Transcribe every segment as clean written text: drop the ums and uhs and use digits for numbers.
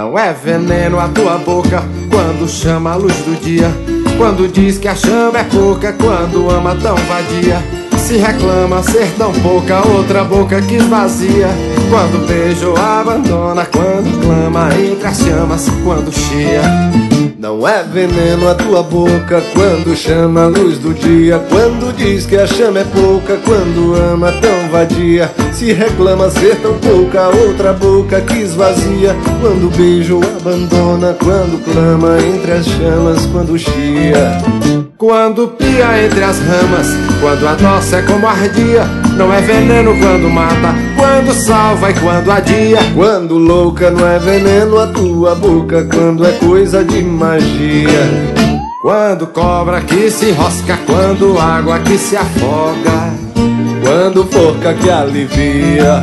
Não é veneno a tua boca quando chama a luz do dia, quando diz que a chama é pouca, quando ama tão vadia. Se reclama ser tão pouca, outra boca que esvazia, quando beija ou abandona, quando clama entre as chamas, quando chia. Não é veneno a tua boca quando chama a luz do dia, quando diz que a chama é pouca, quando ama tão vadia. Se reclama ser tão pouca, outra boca que esvazia, quando beija ou abandona, quando clama entre as chamas, quando chia. Quando pia entre as ramas, quando adoça é como ardia. Não é veneno quando mata, quando salva e quando adia. Quando louca não é veneno a tua boca, quando é coisa de magia. Quando cobra que se enrosca, quando água que se afoga, quando forca que alivia.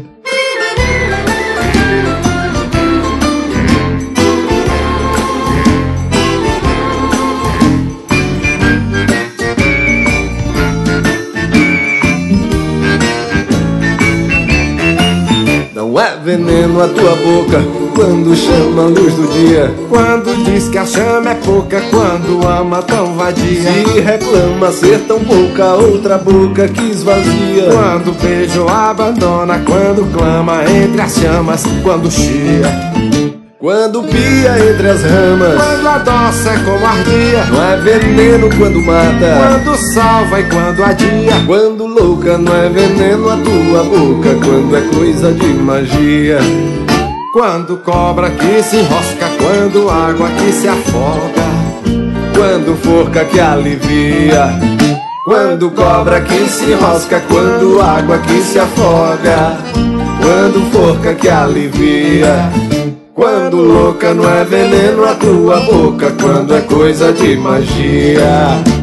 Não é veneno a tua boca quando chama a luz do dia, quando diz que a chama é pouca, quando ama tão vadia. Se reclama ser tão pouca, outra boca que esvazia, quando beija ou abandona, quando clama entre as chamas, quando chia. Quando pia entre as ramas, quando adoça é como ardia. Não é veneno quando mata, quando salva e quando adia. Quando louca não é veneno a tua boca, quando é coisa de magia. Quando cobra que se enrosca, quando água que se afoga, quando forca que alivia. Quando cobra que se enrosca, quando água que se afoga, quando forca que alivia. Quando louca não é veneno a tua boca, quando é coisa de magia.